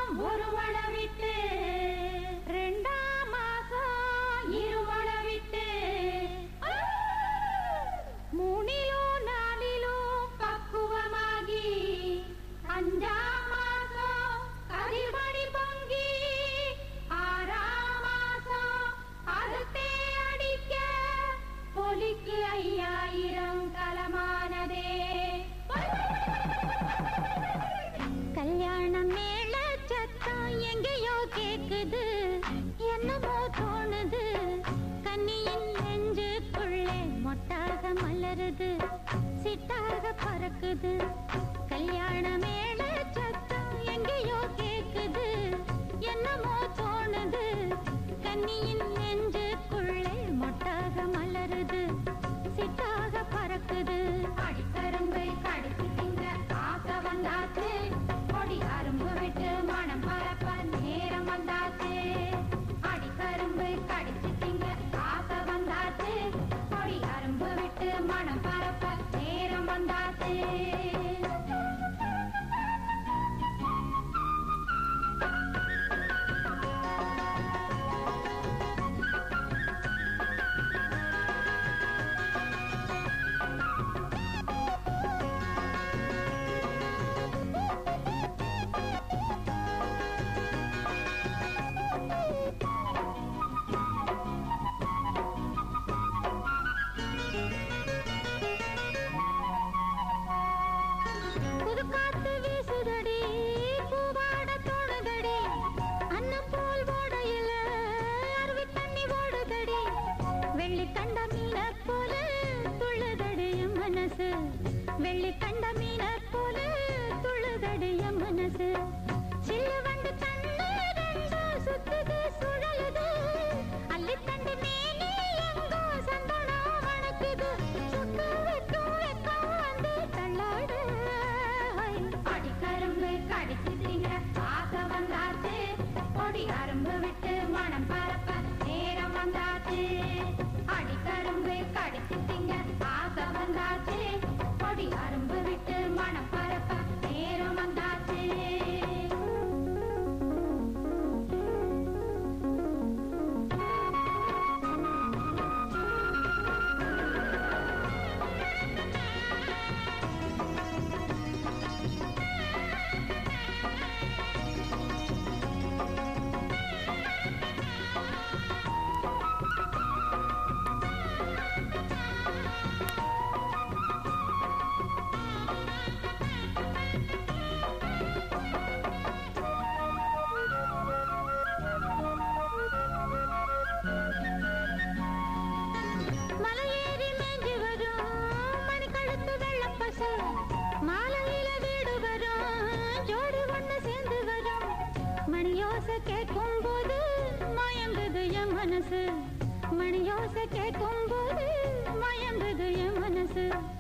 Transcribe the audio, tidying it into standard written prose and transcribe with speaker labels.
Speaker 1: ஒரு மழை விட்டு, ரெண்டாம் மாசம் இரு மழை விட்டு, மூணிலும் நாலிலும் பக்குவமாகி, அஞ்சாம் மாசம் கதிர்மணி பொங்கி, ஆறாம் மாசம் அறுத்தே அடிக்க, பொலிக்கு 5000 கலமானதே. கல்யாணம் மேல சத்தம் எங்கேயோ கேக்குது, என்னமோ தோணுது, கன்னியின் நெஞ்சுக்குள்ளே மொட்டாக மலருது, சிட்டாக பறக்குது. கல்யாண மேல சத்தம் எங்கேயோ கேக்குது, என்னமோ தோணுது, கன்னியின் நெஞ்சுக்குள்ளே மொட்டாக மலருது, சிட்டாக பறக்குது. அடிக்கரும்பை கடிச்சு திங்க ஆசை வந்தாச்சு, கொடி அரும்பு விட்டு மனம் பரப்ப நேரம் வந்தாச்சு. அடிக்கரும்பை கடிச்சு திங்க ஆசை வந்தாச்சு, கொடி அரும்பு விட்டு மனம் பரப்ப நேரம் வந்தாச்சு. வெள்ளி கண்ட மீன போல துள்ளுதடிய மனசு, சில்லு வந்து தண்ணீர் சுத்துது சுழலுது, அள்ளி தண்டு மேலே எங்கோ சந்தனம் வணக்குது, சுட்டு வைக்கும் வெக்கம் வந்து தள்ளாடு. அடிக்கரும்பு கடிச்சு திங்க ஆசை வந்தாச்சு, கொடி அரும்பு விட்டு மனம் பரப்ப நேரம் வந்தாச்சு. அடிக்கரும்பு கடிச்சு திங்க ஆசை வந்தாச்சு, கொடி அரும்பு விட்டு மனம் பரப்ப நேரம் வந்தாச்சு. மாலையில வீடு வரும், ஜோடி ஒண்ணு சேர்ந்து வரும், மணியோசை கேட்கும் போது மயங்குது என் மனசு, மணியோசை கேட்கும் போது மயங்குது என் மனசு.